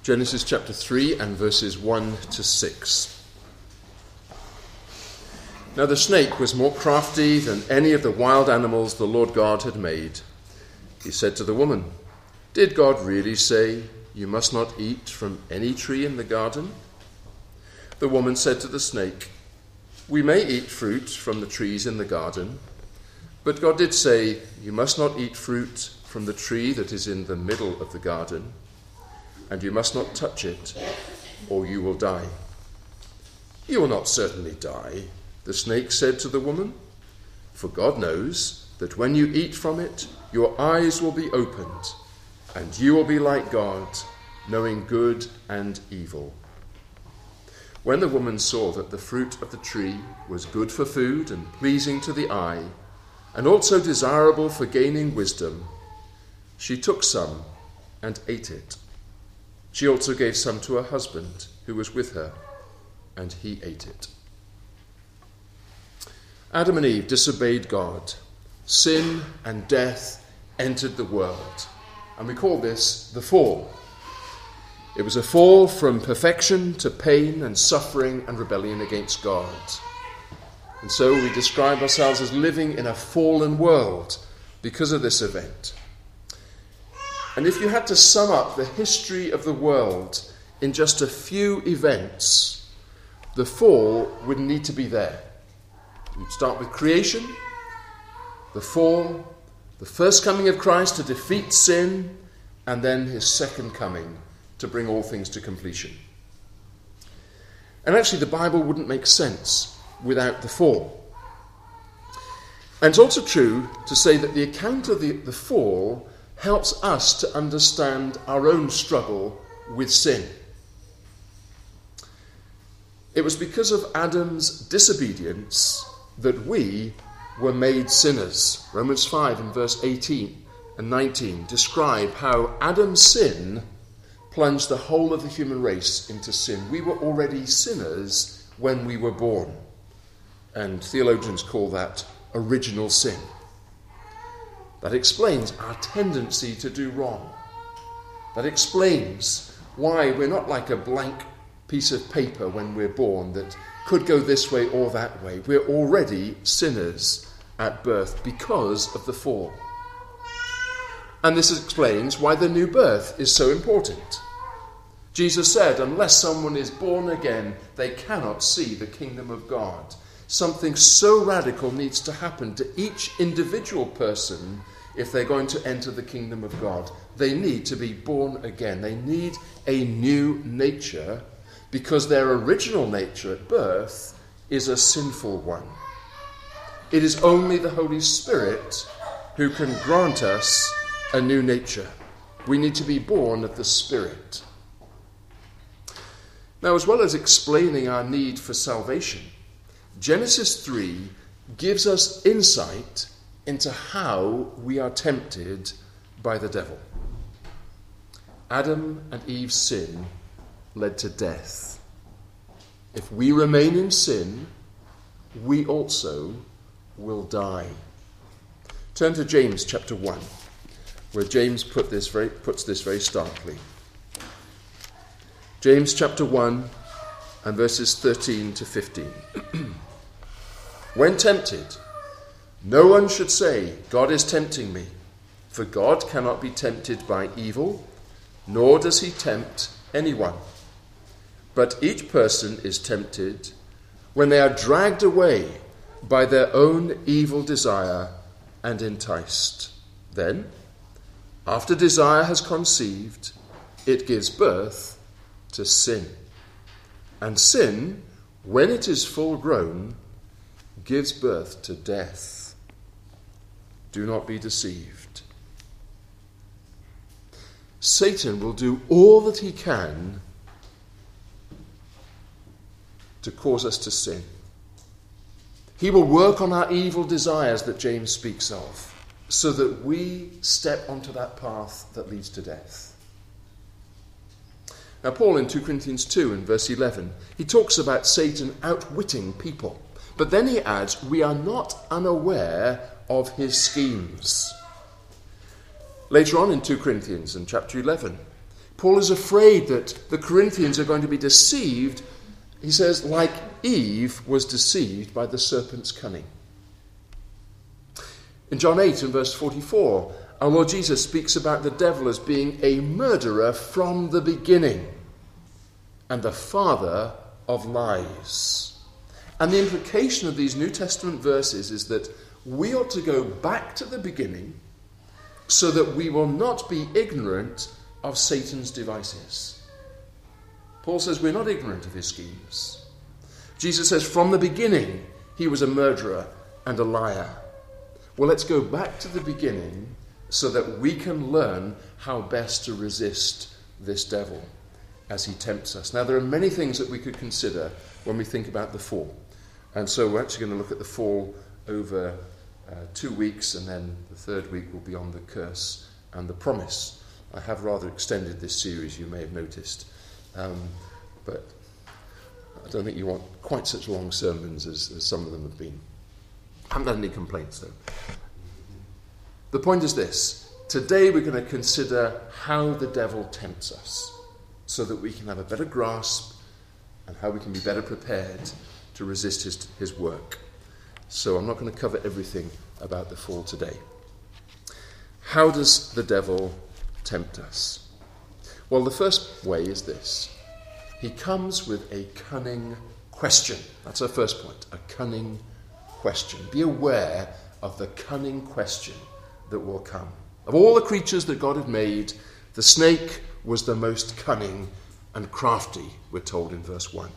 Genesis chapter 3 and verses 1 to 6. Now the snake was more crafty than any of the wild animals the Lord God had made. He said to the woman, "Did God really say, 'You must not eat from any tree in the garden'?" The woman said to the snake, "We may eat fruit from the trees in the garden, but God did say, 'You must not eat fruit from the tree that is in the middle of the garden, and you must not touch it, or you will die.'" "You will not certainly die," the snake said to the woman, "for God knows that when you eat from it, your eyes will be opened, and you will be like God, knowing good and evil." When the woman saw that the fruit of the tree was good for food and pleasing to the eye, and also desirable for gaining wisdom, she took some and ate it. She also gave some to her husband who was with her, and he ate it. Adam and Eve disobeyed God. Sin and death entered the world, and we call this the fall. It was a fall from perfection to pain and suffering and rebellion against God. And so we describe ourselves as living in a fallen world because of this event. And if you had to sum up the history of the world in just a few events, the fall would need to be there. You'd start with creation, the fall, the first coming of Christ to defeat sin, and then his second coming to bring all things to completion. And actually the Bible wouldn't make sense without the fall. And it's also true to say that the account of the fall helps us to understand our own struggle with sin. It was because of Adam's disobedience that we were made sinners. Romans 5 and verse 18 and 19 describe how Adam's sin plunged the whole of the human race into sin. We were already sinners when we were born, and theologians call that original sin. That explains our tendency to do wrong. That explains why we're not like a blank piece of paper when we're born that could go this way or that way. We're already sinners at birth because of the fall. And this explains why the new birth is so important. Jesus said, unless someone is born again, they cannot see the kingdom of God. Something so radical needs to happen to each individual person if they're going to enter the kingdom of God. They need to be born again. They need a new nature because their original nature at birth is a sinful one. It is only the Holy Spirit who can grant us a new nature. We need to be born of the Spirit. Now, as well as explaining our need for salvation, Genesis 3 gives us insight into how we are tempted by the devil. Adam and Eve's sin led to death. If we remain in sin, we also will die. Turn to James chapter 1, where James puts this very starkly. James chapter 1 and verses 13 to 15. When tempted, no one should say, "God is tempting me," for God cannot be tempted by evil, nor does he tempt anyone. But each person is tempted when they are dragged away by their own evil desire and enticed. Then, after desire has conceived, it gives birth to sin. And sin, when it is full grown, gives birth to death. Do not be deceived. Satan will do all that he can to cause us to sin. He will work on our evil desires that James speaks of, so that we step onto that path that leads to death. Now, Paul in 2 Corinthians 2 and verse 11, he talks about Satan outwitting people. But then he adds, we are not unaware of his schemes. Later on in 2 Corinthians and chapter 11, Paul is afraid that the Corinthians are going to be deceived, he says, like Eve was deceived by the serpent's cunning. In John 8 and verse 44, our Lord Jesus speaks about the devil as being a murderer from the beginning and the father of lies. And the implication of these New Testament verses is that we ought to go back to the beginning so that we will not be ignorant of Satan's devices. Paul says we're not ignorant of his schemes. Jesus says from the beginning he was a murderer and a liar. Well, let's go back to the beginning so that we can learn how best to resist this devil as he tempts us. Now, there are many things that we could consider when we think about the fall. And so we're actually going to look at the fall over 2 weeks, and then the third week will be on the curse and the promise. I have rather extended this series, you may have noticed. But I don't think you want quite such long sermons as some of them have been. I haven't had any complaints, though. The point is this. Today we're going to consider how the devil tempts us so that we can have a better grasp and how we can be better prepared to resist his work. So I'm not going to cover everything about the fall today. How does the devil tempt us? Well, the first way is this. He comes with a cunning question. That's our first point, a cunning question. Be aware of the cunning question that will come. Of all the creatures that God had made, the snake was the most cunning and crafty, we're told in verse 1.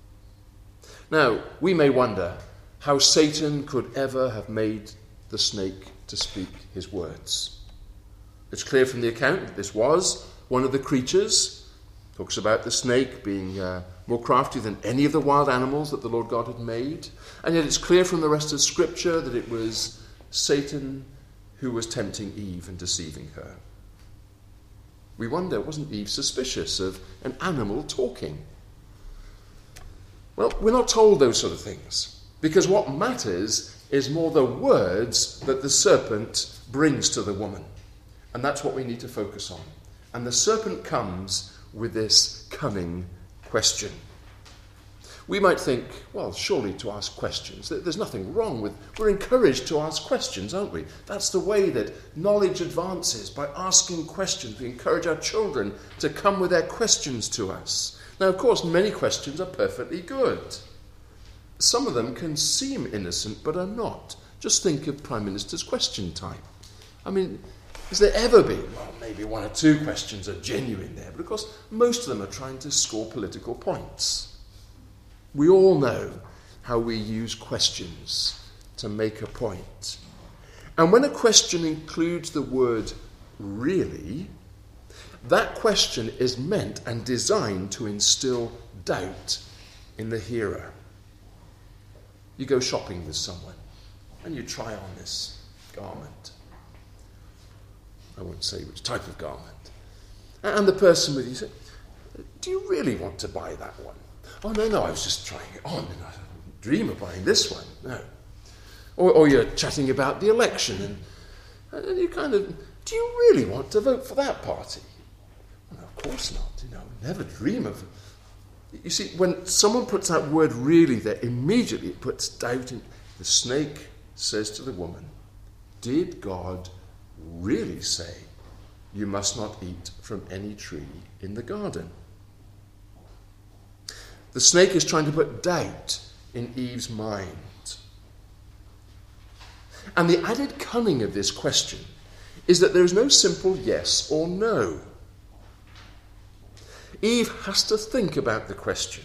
Now, we may wonder how Satan could ever have made the snake to speak his words. It's clear from the account that this was one of the creatures. It talks about the snake being more crafty than any of the wild animals that the Lord God had made. And yet it's clear from the rest of Scripture that it was Satan who was tempting Eve and deceiving her. We wonder, wasn't Eve suspicious of an animal talking? Well, we're not told those sort of things, because what matters is more the words that the serpent brings to the woman. And that's what we need to focus on. And the serpent comes with this cunning question. We might think, well, surely to ask questions. There's nothing wrong with... We're encouraged to ask questions, aren't we? That's the way that knowledge advances, by asking questions. We encourage our children to come with their questions to us. Now, of course, many questions are perfectly good. Some of them can seem innocent, but are not. Just think of Prime Minister's question time. I mean, has there ever been, well, maybe one or two questions are genuine there, but of course, most of them are trying to score political points. We all know how we use questions to make a point. And when a question includes the word really, that question is meant and designed to instill doubt in the hearer. You go shopping with someone and you try on this garment. I won't say which type of garment. And the person with you says, do you really want to buy that one? Oh, no, I was just trying it on, and I didn't dream of buying this one, no. Or you're chatting about the election, and you kind of, do you really want to vote for that party? Well, of course not, never dream of... You see, when someone puts that word really there, immediately it puts doubt in. The snake says to the woman, did God really say you must not eat from any tree in the garden? The snake is trying to put doubt in Eve's mind. And the added cunning of this question is that there is no simple yes or no. Eve has to think about the question.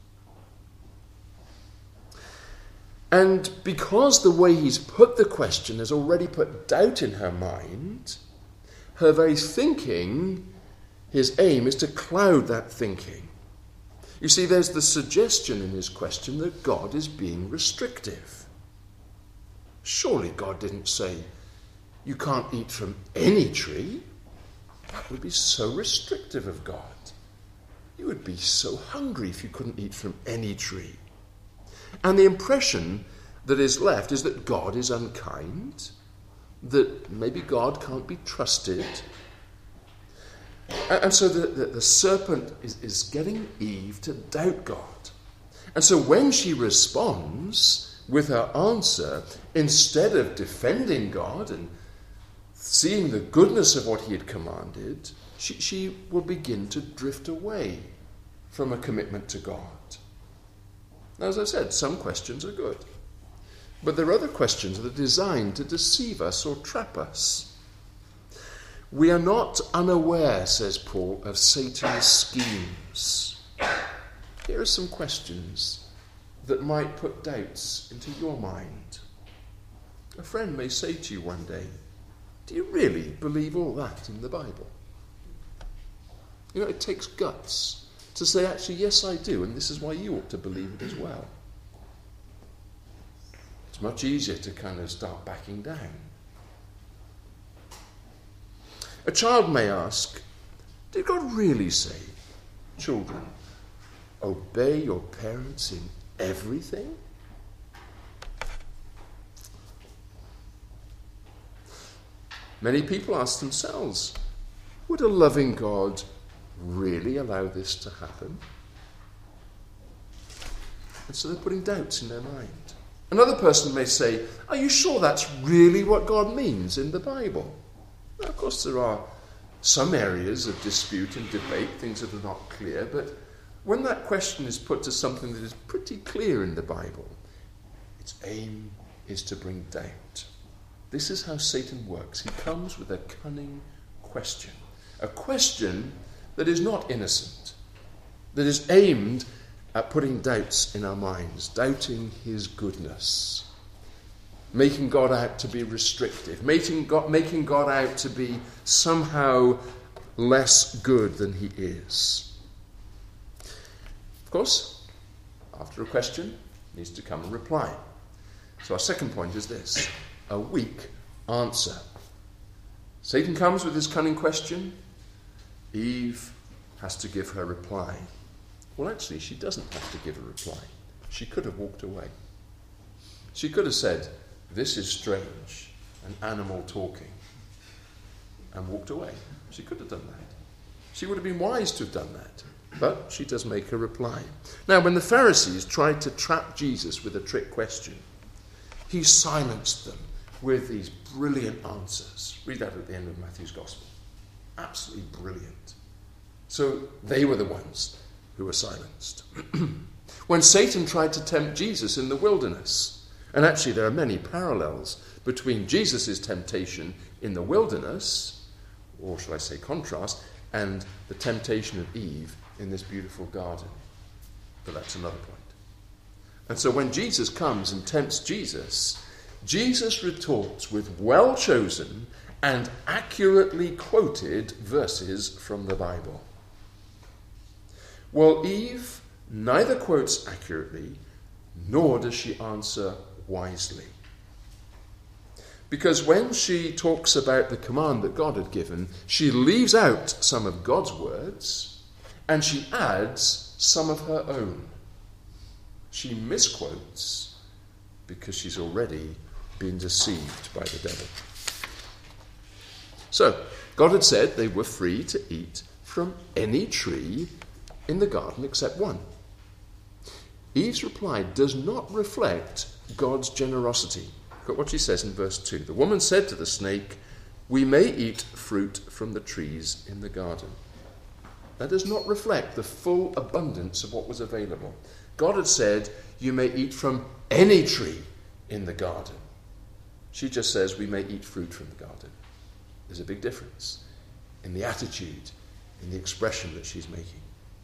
And because the way he's put the question has already put doubt in her mind, her very thinking, his aim is to cloud that thinking. You see, there's the suggestion in his question that God is being restrictive. Surely God didn't say, you can't eat from any tree. That would be so restrictive of God. You would be so hungry if you couldn't eat from any tree. And the impression that is left is that God is unkind, that maybe God can't be trusted. And so the serpent is getting Eve to doubt God. And so when she responds with her answer, instead of defending God and seeing the goodness of what he had commanded, she will begin to drift away from a commitment to God. Now, as I said, some questions are good. But there are other questions that are designed to deceive us or trap us. We are not unaware, says Paul, of Satan's schemes. Here are some questions that might put doubts into your mind. A friend may say to you one day, do you really believe all that in the Bible? You know, it takes guts to say, actually, yes, I do, and this is why you ought to believe it as well. It's much easier to kind of start backing down. A child may ask, did God really say, children, obey your parents in everything? Many people ask themselves, would a loving God really allow this to happen? And so they're putting doubts in their mind. Another person may say, are you sure that's really what God means in the Bible? Now, of course, there are some areas of dispute and debate, things that are not clear, but when that question is put to something that is pretty clear in the Bible, its aim is to bring doubt. This is how Satan works. He comes with a cunning question. A question that is not innocent, that is aimed at putting doubts in our minds, doubting his goodness, making God out to be restrictive, making God out to be somehow less good than he is. Of course, after a question needs to come a reply. So our second point is this: a weak answer. Satan comes with his cunning question. Eve has to give her reply. Well, actually, she doesn't have to give a reply. She could have walked away. She could have said, this is strange, an animal talking, and walked away. She could have done that. She would have been wise to have done that. But she does make a reply. Now, when the Pharisees tried to trap Jesus with a trick question, he silenced them with these brilliant answers. Read that at the end of Matthew's Gospel. Absolutely brilliant. So they were the ones who were silenced. When Satan tried to tempt Jesus in the wilderness, and actually there are many parallels between Jesus' temptation in the wilderness, or shall I say contrast, and the temptation of Eve in this beautiful garden. But that's another point. And so when Jesus comes and tempts Jesus, Jesus retorts with well-chosen and accurately quoted verses from the Bible. Well, Eve neither quotes accurately, nor does she answer wisely. Because when she talks about the command that God had given, she leaves out some of God's words, and she adds some of her own. She misquotes because she's already been deceived by the devil. So, God had said they were free to eat from any tree in the garden except one. Eve's reply does not reflect God's generosity. Look at what she says in verse 2. The woman said to the snake, we may eat fruit from the trees in the garden. That does not reflect the full abundance of what was available. God had said, you may eat from any tree in the garden. She just says, we may eat fruit from the garden. There's a big difference in the attitude, in the expression that she's making.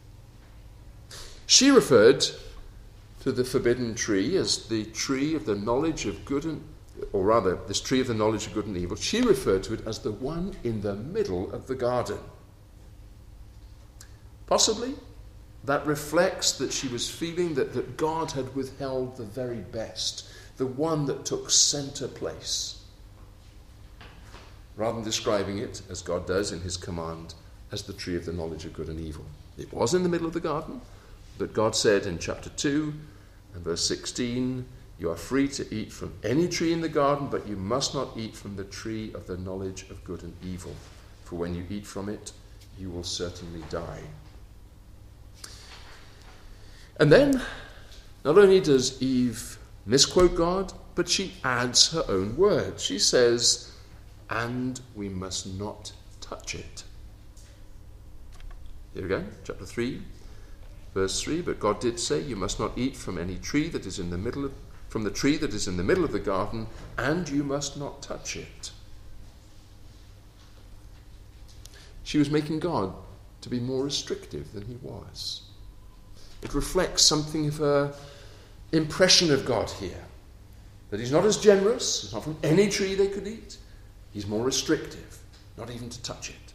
She referred to the forbidden tree as the tree of the knowledge of good and, or rather, this tree of the knowledge of good and evil. She referred to it as the one in the middle of the garden. Possibly, that reflects that she was feeling that God had withheld the very best, the one that took center place, rather than describing it, as God does in his command, as the tree of the knowledge of good and evil. It was in the middle of the garden, but God said in chapter 2 and verse 16, you are free to eat from any tree in the garden, but you must not eat from the tree of the knowledge of good and evil. For when you eat from it, you will certainly die. And then, not only does Eve misquote God, but she adds her own word. She says, and we must not touch it. Here again, chapter 3, verse 3, but God did say, you must not eat from any tree that is in the middle of, from the tree that is in the middle of the garden, and you must not touch it. She was making God to be more restrictive than he was. It reflects something of her impression of God here. That he's not as generous, it's not from any tree they could eat. He's more restrictive, not even to touch it.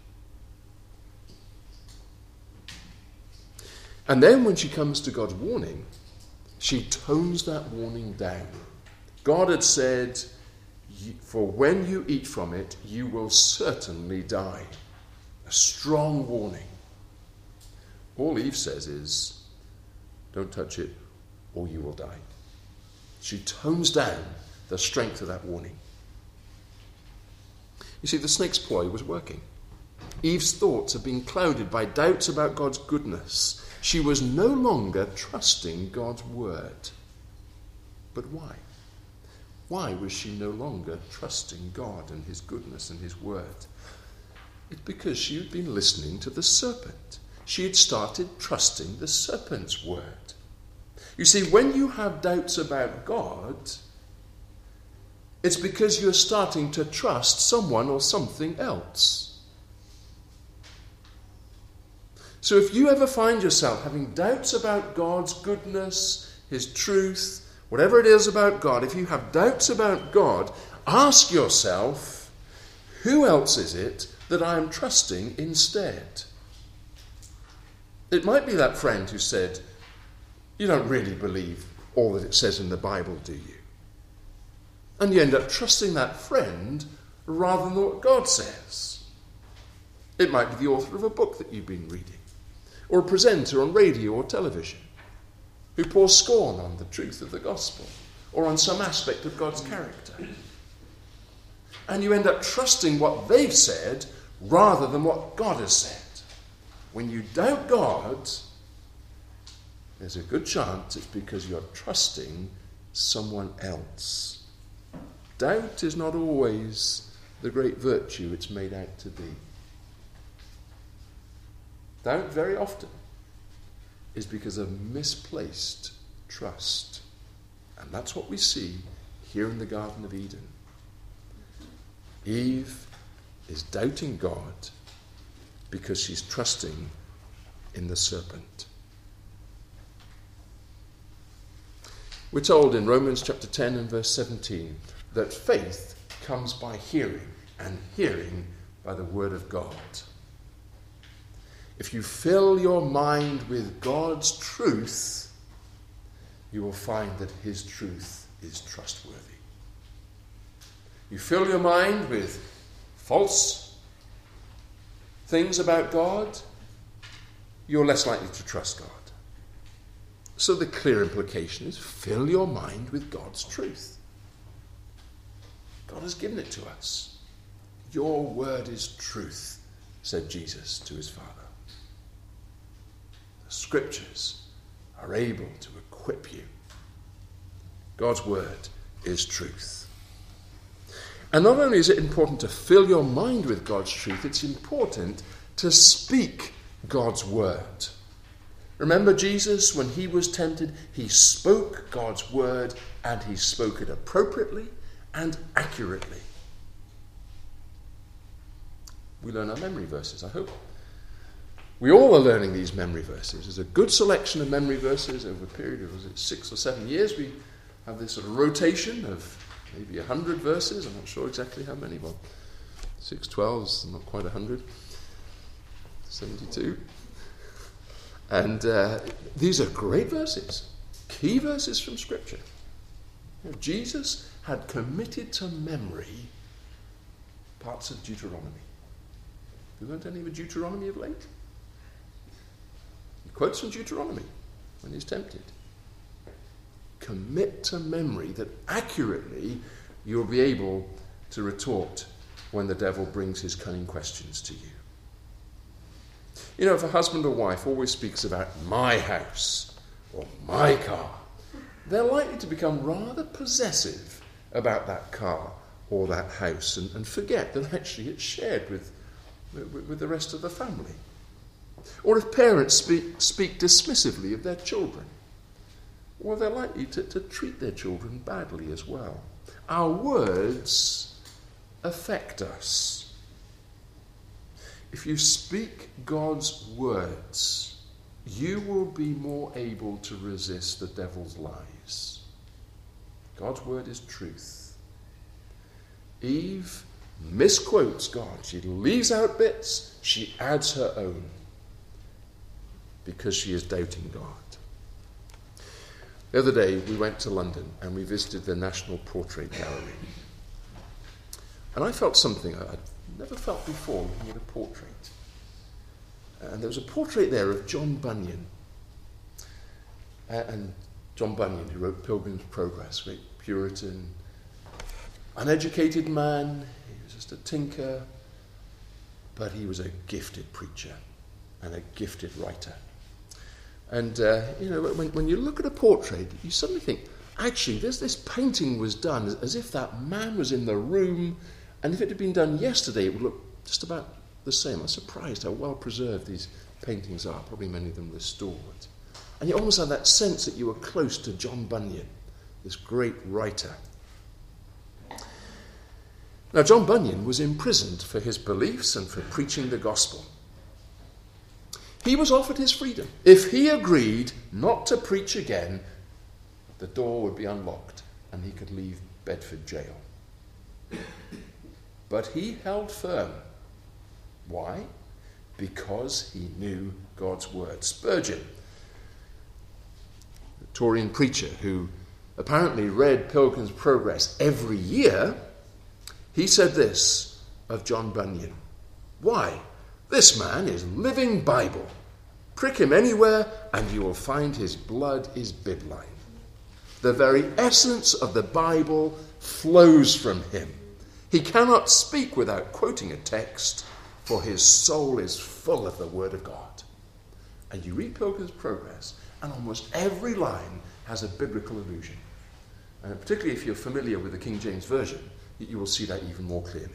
And then when she comes to God's warning, she tones that warning down. God had said, for when you eat from it, you will certainly die. A strong warning. All Eve says is, don't touch it or you will die. She tones down the strength of that warning. You see, the snake's ploy was working. Eve's thoughts had been clouded by doubts about God's goodness. She was no longer trusting God's word. But why? Why was she no longer trusting God and his goodness and his word? It's because she had been listening to the serpent. She had started trusting the serpent's word. You see, when you have doubts about God, it's because you're starting to trust someone or something else. So if you ever find yourself having doubts about God's goodness, his truth, whatever it is about God, if you have doubts about God, ask yourself, who else is it that I am trusting instead? It might be that friend who said, you don't really believe all that it says in the Bible, do you? And you end up trusting that friend rather than what God says. It might be the author of a book that you've been reading, or a presenter on radio or television who pours scorn on the truth of the gospel or on some aspect of God's character. And you end up trusting what they've said rather than what God has said. When you doubt God, there's a good chance it's because you're trusting someone else. Doubt is not always the great virtue it's made out to be. Doubt very often is because of misplaced trust. And that's what we see here in the Garden of Eden. Eve is doubting God because she's trusting in the serpent. We're told in Romans chapter 10 and verse 17 that faith comes by hearing, and hearing by the word of God. If you fill your mind with God's truth, you will find that his truth is trustworthy. You fill your mind with false things about God, you're less likely to trust God. So the clear implication is fill your mind with God's truth. God has given it to us. Your word is truth, said Jesus to his Father. The scriptures are able to equip you. God's word is truth. And not only is it important to fill your mind with God's truth, it's important to speak God's word. Remember Jesus, when he was tempted, he spoke God's word, and he spoke it appropriately and accurately. We learn our memory verses, I hope. We all are learning these memory verses. There's a good selection of memory verses over a period of 6 or 7 years. We have this sort of rotation of maybe 100 verses. I'm not sure exactly how many. Well, 612 is not quite 100. 72. And these are great verses, key verses from Scripture. You know, Jesus had committed to memory parts of Deuteronomy. Have you learned any of Deuteronomy of late? He quotes from Deuteronomy when he's tempted. Commit to memory that accurately you'll be able to retort when the devil brings his cunning questions to you. You know, if a husband or wife always speaks about my house or my car, they're likely to become rather possessive about that car or that house and forget that actually it's shared with the rest of the family. Or if parents speak dismissively of their children, well, they're likely to treat their children badly as well. Our words affect us. If you speak God's words, you will be more able to resist the devil's lies. God's word is truth. Eve misquotes God. She leaves out bits, she adds her own, because she is doubting God. The other day we went to London and we visited the National Portrait Gallery. And I felt something I'd never felt before looking at a portrait. And there was a portrait there of John Bunyan. And John Bunyan, who wrote Pilgrim's Progress, great Puritan, uneducated man, he was just a tinker, but he was a gifted preacher and a gifted writer. And, when you look at a portrait, you suddenly think, actually, this painting was done as if that man was in the room, and if it had been done yesterday, it would look just about the same. I'm surprised how well preserved these paintings are, probably many of them restored. And you almost have that sense that you were close to John Bunyan, this great writer. Now, John Bunyan was imprisoned for his beliefs and for preaching the gospel. He was offered his freedom. If he agreed not to preach again, the door would be unlocked and he could leave Bedford jail. But he held firm. Why? Because he knew God's word. Spurgeon, the Victorian preacher who apparently read Pilgrim's Progress every year, he said this of John Bunyan. Why? This man is living Bible. Prick him anywhere and you will find his blood is bibline. The very essence of the Bible flows from him. He cannot speak without quoting a text, for his soul is full of the word of God. And you read Pilgrim's Progress, and almost every line has a biblical allusion. And particularly if you're familiar with the King James Version, you will see that even more clearly.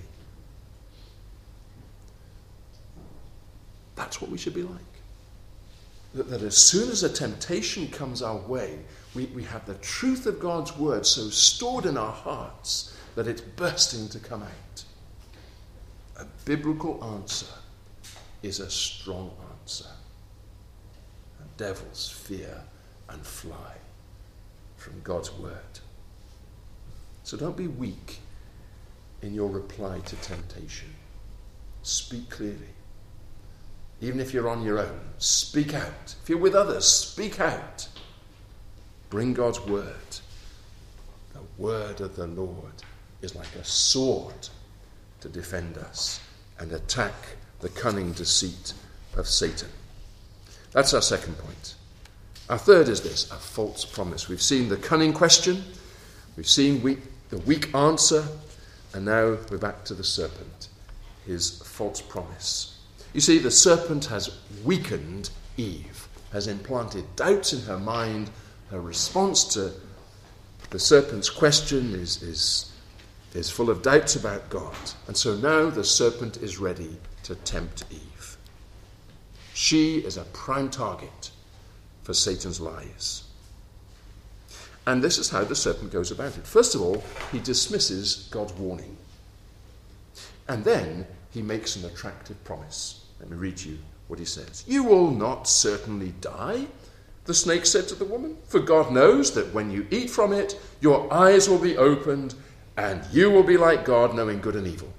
That's what we should be like. That as soon as a temptation comes our way, we have the truth of God's word so stored in our hearts that it's bursting to come out. A biblical answer is a strong answer. And devils fear and fly from God's word. So don't be weak in your reply to temptation. Speak clearly. Even if you're on your own, speak out. If you're with others, speak out. Bring God's word. The word of the Lord is like a sword to defend us and attack the cunning deceit of Satan. That's our second point. Our third is this, a false promise. We've seen the cunning question, we've seen the weak answer, and now we're back to the serpent, his false promise. You see, the serpent has weakened Eve, has implanted doubts in her mind. Her response to the serpent's question is full of doubts about God. And so now the serpent is ready to tempt Eve. She is a prime target for Satan's lies. And this is how the serpent goes about it. First of all, he dismisses God's warning. And then he makes an attractive promise. Let me read you what he says. You will not certainly die, the snake said to the woman, for God knows that when you eat from it, your eyes will be opened and you will be like God, knowing good and evil.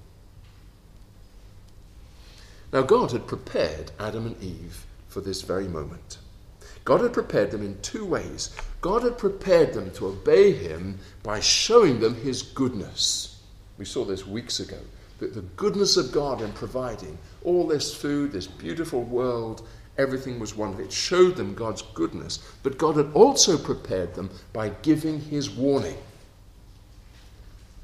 Now God had prepared Adam and Eve for this very moment. God had prepared them in two ways. God had prepared them to obey him by showing them his goodness. We saw this weeks ago. The goodness of God in providing all this food, this beautiful world, everything was wonderful. It showed them God's goodness. But God had also prepared them by giving his warning.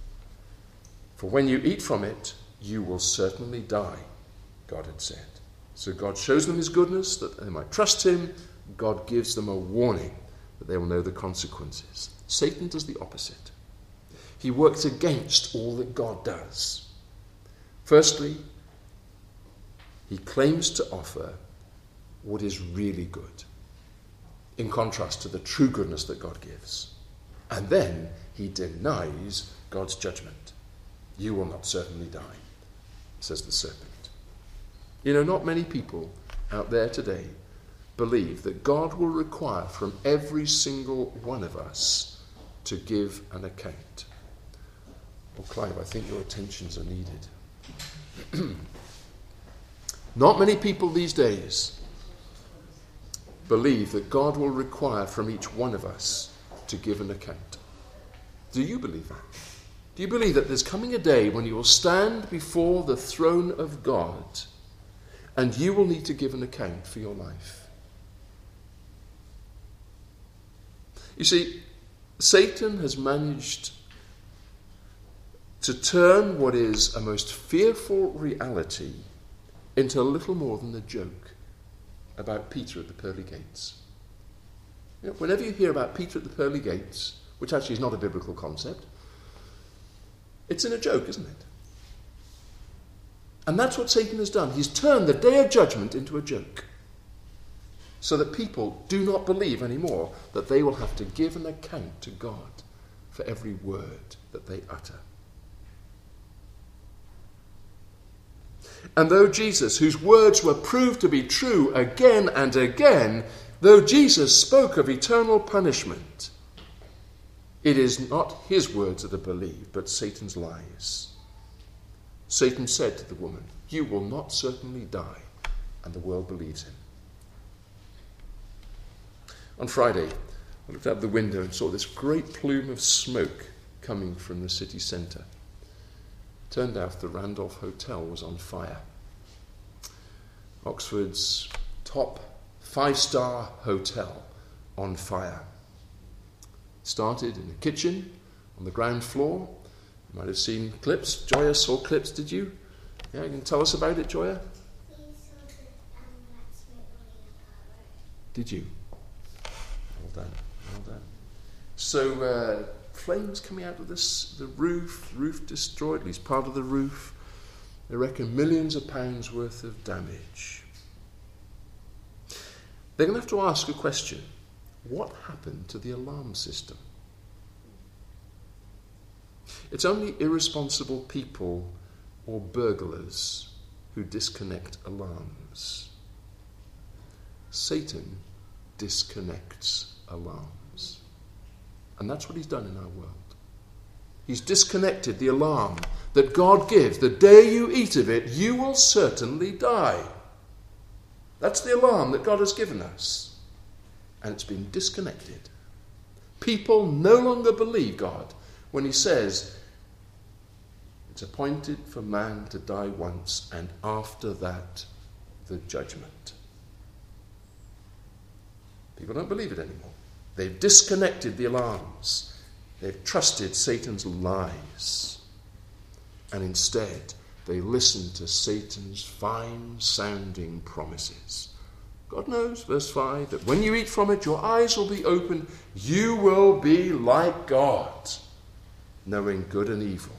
For when you eat from it, you will certainly die, God had said. So God shows them his goodness that they might trust him. God gives them a warning that they will know the consequences. Satan does the opposite. He works against all that God does. Firstly, he claims to offer what is really good, in contrast to the true goodness that God gives. And then he denies God's judgment. You will not certainly die, says the serpent. You know, not many people out there today believe that God will require from every single one of us to give an account. Well, Clive, I think your attentions are needed. Not many people these days believe that God will require from each one of us to give an account. Do you believe that? Do you believe that there's coming a day when you will stand before the throne of God and you will need to give an account for your life? You see, Satan has managed to turn what is a most fearful reality into a little more than a joke about Peter at the pearly gates. You know, whenever you hear about Peter at the pearly gates, which actually is not a biblical concept, it's in a joke, isn't it? And that's what Satan has done. He's turned the day of judgment into a joke, so that people do not believe anymore that they will have to give an account to God for every word that they utter. And though Jesus, whose words were proved to be true again and again, though Jesus spoke of eternal punishment, it is not his words that are believed, but Satan's lies. Satan said to the woman, "You will not certainly die," and the world believes him. On Friday, I looked out the window and saw this great plume of smoke coming from the city centre. Turned out the Randolph Hotel was on fire. Oxford's top 5-star hotel on fire. Started in the kitchen on the ground floor. You might have seen clips. Joya saw clips, did you? Yeah, you can tell us about it, Joya? Did you? Well done, well done. So, flames coming out of the roof destroyed, at least part of the roof. They reckon millions of pounds worth of damage. They're going to have to ask a question. What happened to the alarm system? It's only irresponsible people or burglars who disconnect alarms. Satan disconnects alarms. And that's what he's done in our world. He's disconnected the alarm that God gives. The day you eat of it, you will certainly die. That's the alarm that God has given us. And it's been disconnected. People no longer believe God when he says, it's appointed for man to die once, and after that, the judgment. People don't believe it anymore. They've disconnected the alarms. They've trusted Satan's lies. And instead, they listen to Satan's fine-sounding promises. God knows, verse 5, that when you eat from it, your eyes will be opened. You will be like God, knowing good and evil.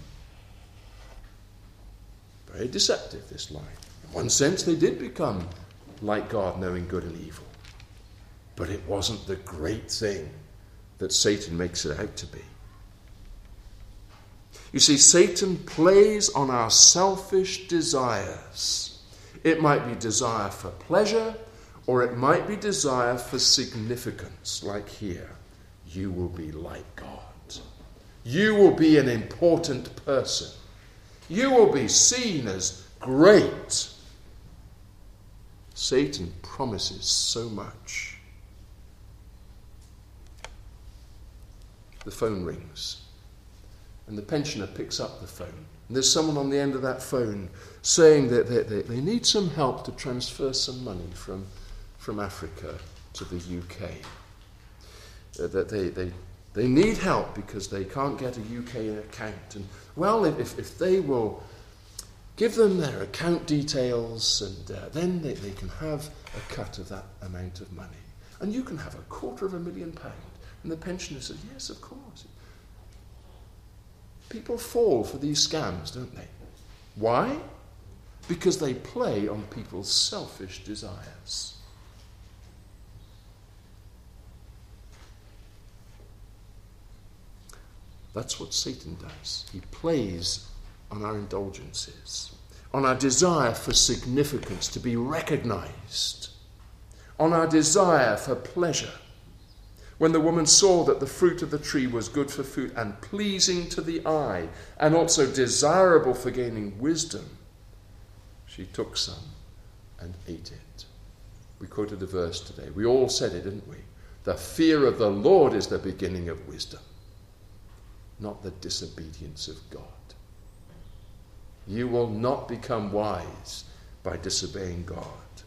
Very deceptive, this lie. In one sense, they did become like God, knowing good and evil. But it wasn't the great thing that Satan makes it out to be. You see, Satan plays on our selfish desires. It might be desire for pleasure, or it might be desire for significance, like here. You will be like God. You will be an important person. You will be seen as great. Satan promises so much. The phone rings, and the pensioner picks up the phone. And there's someone on the end of that phone saying that they need some help to transfer some money from Africa to the UK. That they need help because they can't get a UK account. And well, if they will Give them their account details, and then they can have a cut of that amount of money. And you can have £250,000. And the pensioner says, yes, of course. People fall for these scams, don't they? Why? Because they play on people's selfish desires. That's what Satan does. He plays on our indulgences, on our desire for significance, to be recognized, on our desire for pleasure. When the woman saw that the fruit of the tree was good for food and pleasing to the eye, and also desirable for gaining wisdom, she took some and ate it. We quoted a verse today. We all said it, didn't we? The fear of the Lord is the beginning of wisdom, not the disobedience of God. You will not become wise by disobeying God.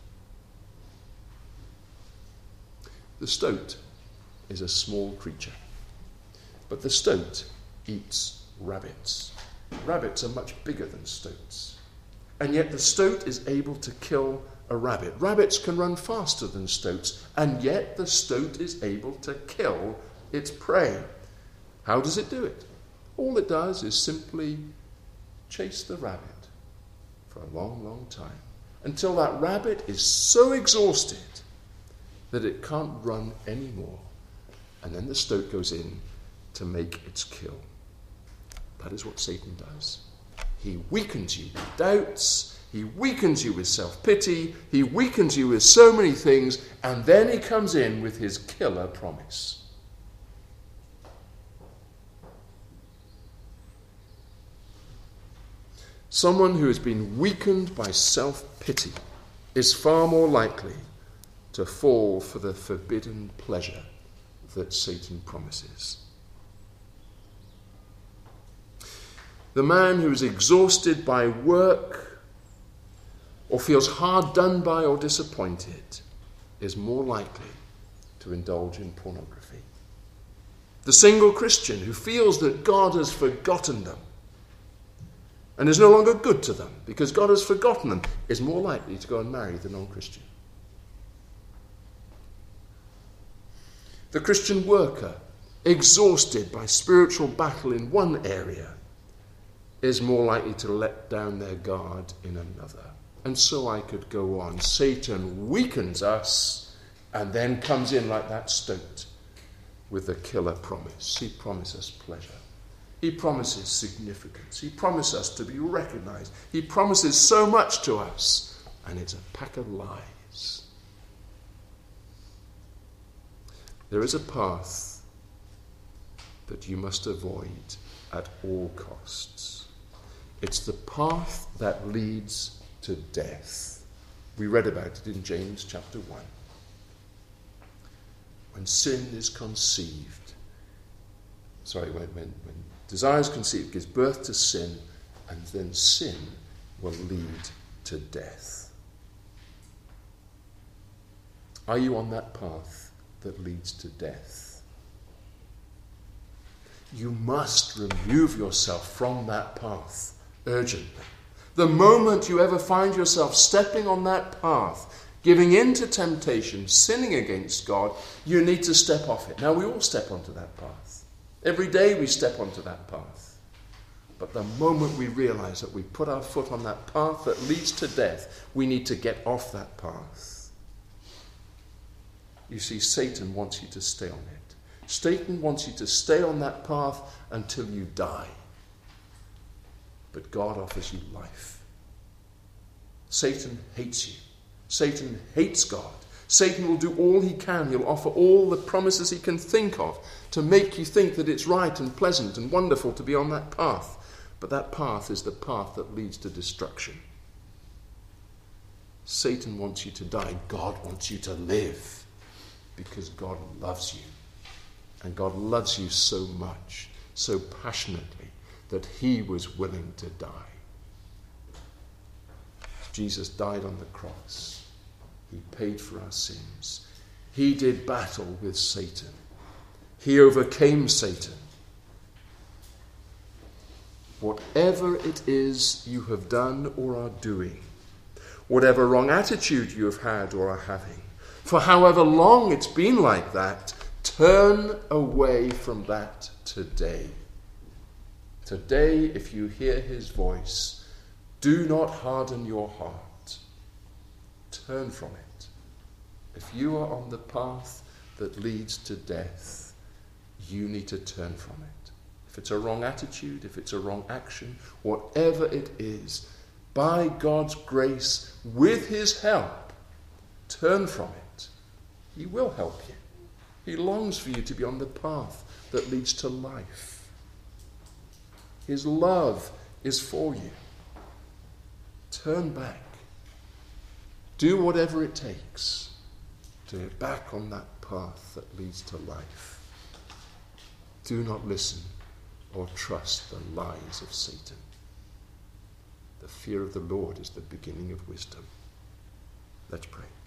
The stoat is a small creature, but the stoat eats rabbits. Rabbits are much bigger than stoats, and yet the stoat is able to kill a rabbit. Rabbits can run faster than stoats, and yet the stoat is able to kill its prey. How does it do it? All it does is simply chase the rabbit for a long, long time, until that rabbit is so exhausted that it can't run anymore. And then the stoat goes in to make its kill. That is what Satan does. He weakens you with doubts. He weakens you with self-pity. He weakens you with so many things. And then he comes in with his killer promise. Someone who has been weakened by self-pity is far more likely to fall for the forbidden pleasure that Satan promises. The man who is exhausted by work or feels hard done by or disappointed is more likely to indulge in pornography. The single Christian who feels that God has forgotten them and is no longer good to them because God has forgotten them is more likely to go and marry the non-Christian. The Christian worker, exhausted by spiritual battle in one area, is more likely to let down their guard in another. And so I could go on. Satan weakens us and then comes in like that stoat with the killer promise. He promises pleasure. He promises significance. He promises us to be recognized. He promises so much to us, and it's a pack of lies. There is a path that you must avoid at all costs. It's the path that leads to death. We read about it in James chapter 1. When sin is conceived, when desire is conceived, it gives birth to sin, and then sin will lead to death. Are you on that path that leads to death? You must remove yourself from that path urgently. The moment you ever find yourself stepping on that path, giving in to temptation, sinning against God, you need to step off it. Now, we all step onto that path. Every day we step onto that path. But the moment we realize that we put our foot on that path that leads to death, we need to get off that path. You see, Satan wants you to stay on it. Satan wants you to stay on that path until you die. But God offers you life. Satan hates you. Satan hates God. Satan will do all he can. He'll offer all the promises he can think of to make you think that it's right and pleasant and wonderful to be on that path. But that path is the path that leads to destruction. Satan wants you to die. God wants you to live because God loves you. And God loves you so much, so passionately, that he was willing to die. Jesus died on the cross. He paid for our sins. He did battle with Satan. He overcame Satan. whatever it is you have done or are doing, whatever wrong attitude you have had or are having, for however long it's been like that, turn away from that today. Today, if you hear his voice, do not harden your heart. Turn from it. If you are on the path that leads to death, you need to turn from it. If it's a wrong attitude, if it's a wrong action, whatever it is, by God's grace, with his help, turn from it. He will help you. He longs for you to be on the path that leads to life. His love is for you. Turn back. Do whatever it takes to get back on that path that leads to life. Do not listen or trust the lies of Satan. The fear of the Lord is the beginning of wisdom. Let's pray.